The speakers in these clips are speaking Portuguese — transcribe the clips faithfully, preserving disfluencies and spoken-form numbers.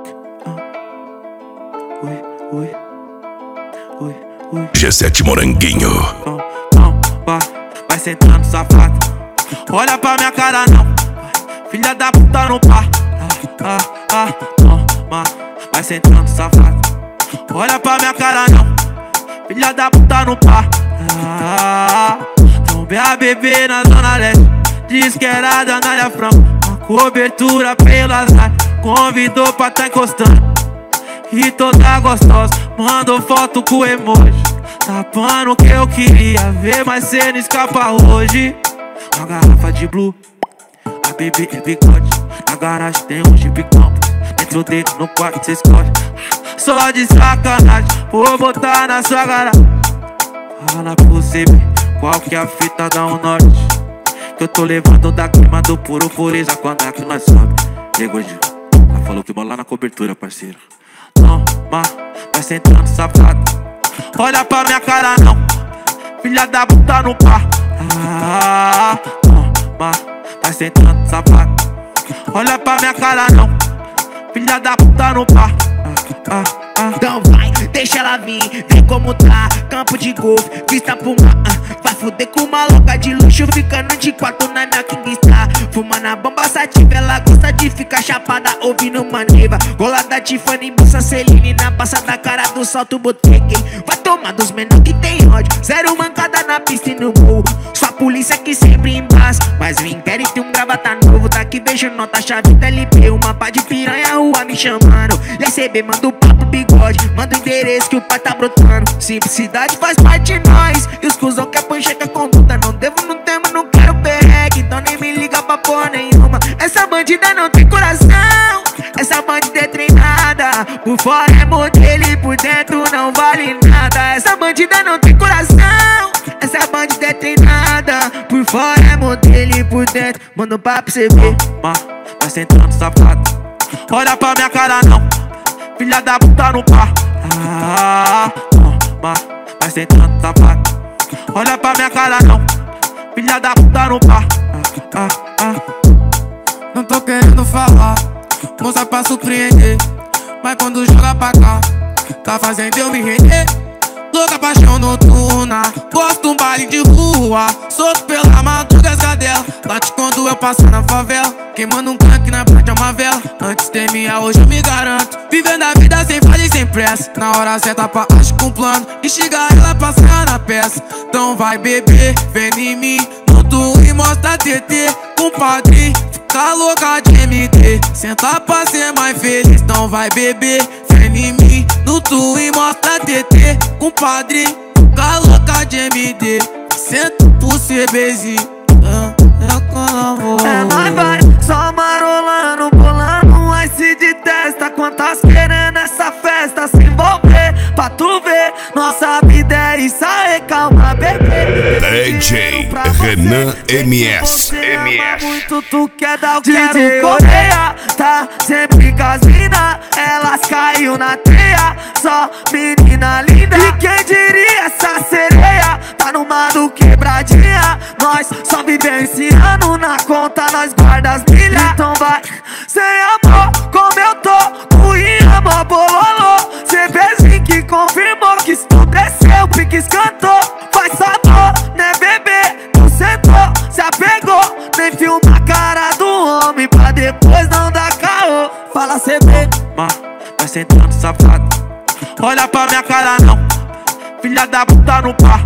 Ui, ui, ui, ui. G sete Moranguinho. Não, não, vai, vai sentando safado. Olha pra minha cara não, filha da puta no par. Ah, ah, ah, toma, vai sentando safado. Olha pra minha cara não, filha da puta no par. Ah, tomei a bebê na zona leste, diz que era da Anália Franco. Uma cobertura pelas lives, convidou pra tá encostando. E toda gostosa, mandou foto com emoji, tapando o que eu queria ver, mas cê não escapa hoje. Uma garrafa de blue, a bebê é bigode. Na garagem tem um Jeep Campo, dentro dele no quarto cê escolhe. Só de sacanagem, vou botar na sua garagem. Fala pra você ver qual que é a fita da um norte, que eu tô levando da clima do puro pureza quando é que nós sobe. E aí, gordinho, ela falou que bola na cobertura, parceiro. Toma, vai sentando safado. Olha pra minha cara não, filha da puta no par. Ah, toma, vai sentando safado. Olha pra minha cara não, filha da puta no par. Ah, ah, ah. Então vai, deixa ela vir, vê como tá. Campo de golfe, vista pro mar. Vai fuder com uma louca de luxo, ficando de quatro na minha King Star. Fuma na bomba sativa, ela gosta de ficar chapada ouvindo Maneva. Golada Tiffany, bolsa Celine, na passa da cara do salto botequei. Vai tomar dos menor que tem ódio, zero mancada na pista e no morro. Sua polícia que sempre embaça, mas o inquérito tem um gravata novo. Daqui vejo nota, chave da L P, uma pá de piranha, rua me chamando. E R C B manda o papo bigode, manda o endereço que o pai tá brotando. Simplicidade faz parte de nós, e os cuzão que apancheca conduta. Não devo, não temo, não quero perregue, então nem me liga pra porra nenhuma. Essa bandida não tem coração, essa bandida é treinada. Por fora é modelo e por dentro não vale nada. Essa bandida não tem coração, essa bandida é treinada. Por fora é modelo e por dentro manda um papo pra você ver. Toma, vai sentando safado. Olha pra minha cara não, filha da puta no par. Ah, toma, vai sentando safado. Olha pra minha cara não, filha da puta no par. Ah, ah, ah. Não tô querendo falar, moça pra surpreender, mas quando joga pra cá, tá fazendo eu me render. Louca paixão noturna, gosto um baile de rua, solto pela madruga as cadela, bate quando eu passo na favela, queimando um crack na frente é uma vela. Antes temia, hoje eu me garanto, vivendo a vida sem falha e sem pressa. Na hora certa pra age com plano, enxerga ela passar na peça. Então vai beber, vem em mim, no tu e mostra T T, compadre. Fica louca de M D, senta pra ser mais feliz. Então vai beber, vem em mim, no tu e mostra T T, compadre. Fica louca de M D, senta pro C Bzinho. Ah, é quando é nóis, vai, só marolando, bolando um ice de testa. Quantas querendo essa festa se envolver, pra tu ver, nossa vida é isso aí, calma, bebê. D J Renan M S. M S. Muito tu quer dar o D J Coreia, tá sempre com as mina, elas caiu na teia, só menina linda. E quem diria essa sereia, tá numa do quebradinha. Nós só vivenciando, na conta nós guarda as milhas. Então vai, sem amor, como eu tô, com amor bololô. Cê fez que confirmou que estudeceu, pique escantou. Faz sabor, né bebê, tu sentou, se apegou. Nem filma a cara do homem pra depois não dar caô. Fala C B, toma, vai sentando safado. Olha pra minha cara não, filha da puta no par.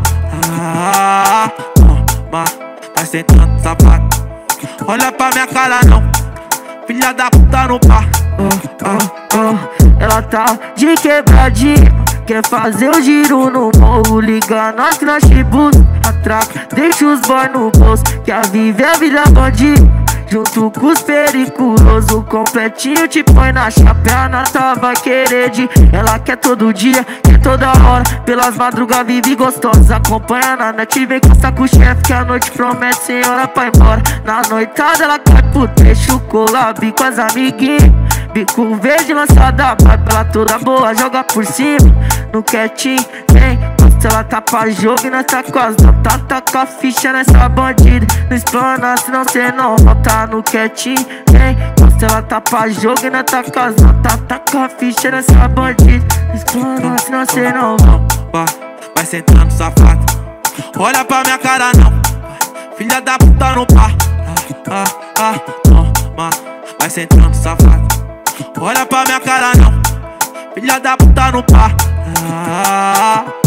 Ah, toma, vai sentando safado. Olha pra minha cara não, filha da puta no par. oh, oh, oh. Ela tá de quebradinha, quer fazer o giro no morro. Liga nós que nós chibus, atraca, deixa os boy no bolso. Quer viver a vida bandida, junto com os periculosos. Completinho te põe na chapéu, na nota vai querer de. Ela quer todo dia, quer toda hora, pelas madrugas vive gostosa. Acompanha na net, vem constar com o chefe, que a noite promete sem hora pra ir embora. Na noitada ela cai pro trecho, collab com as amiguinhas. Bico verde lançada, vai pela toda boa, joga por cima. No quietinho, vem, Encosta ela tá pra jogo e nós tá quase. Tá, tá com a ficha nessa bandida. Não explana, senão cê não volta no quietinho, hein? Encosta ela tá pra jogo e nós tá quase. Tá, tá com a ficha nessa bandida. Não explana, senão cê não volta. Vai, vai sentando safado. Olha pra minha cara não, filha da puta no pá. Ah, ah, ah, toma, vai sentando safado. Olha pra minha cara não, filha da puta no pá. Ah,